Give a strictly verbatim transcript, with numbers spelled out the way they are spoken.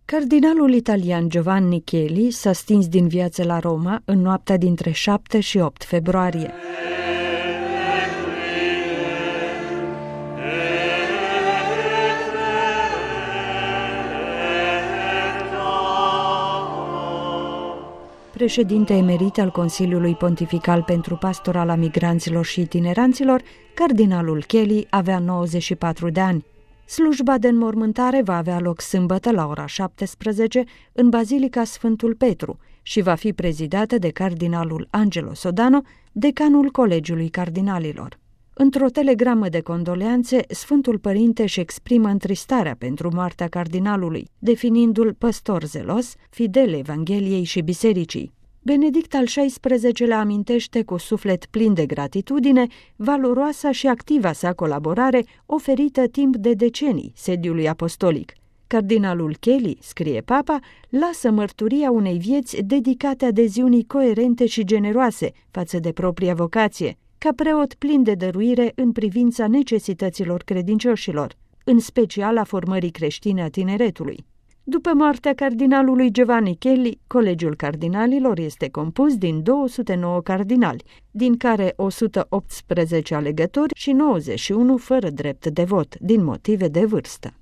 Cardinalul italian Giovanni Cheli s-a stins din viață la Roma în noaptea dintre șapte și opt februarie. Președinte emerit al Consiliului Pontifical pentru Pastorala Migranților și Itineranților, cardinalul Cheli avea nouăzeci și patru de ani. Slujba de înmormântare va avea loc sâmbătă la ora șaptesprezece în Bazilica Sfântul Petru și va fi prezidată de cardinalul Angelo Sodano, decanul Colegiului Cardinalilor. Într-o telegramă de condoleanțe, Sfântul Părinte își exprimă întristarea pentru moartea cardinalului, definindu-l păstor zelos, fidel Evangheliei și Bisericii. Benedict al șaisprezecelea amintește cu suflet plin de gratitudine valoroasa și activa sa colaborare oferită timp de decenii sediului apostolic. Cardinalul Cheli, scrie papa, lasă mărturia unei vieți dedicate adeziunii coerente și generoase față de propria vocație, ca preot plin de dăruire în privința necesităților credincioșilor, în special a formării creștine a tineretului. După moartea cardinalului Giovanni Cheli, Colegiul Cardinalilor este compus din două sute nouă cardinali, din care o sută optsprezece alegători și nouăzeci și unu fără drept de vot, din motive de vârstă.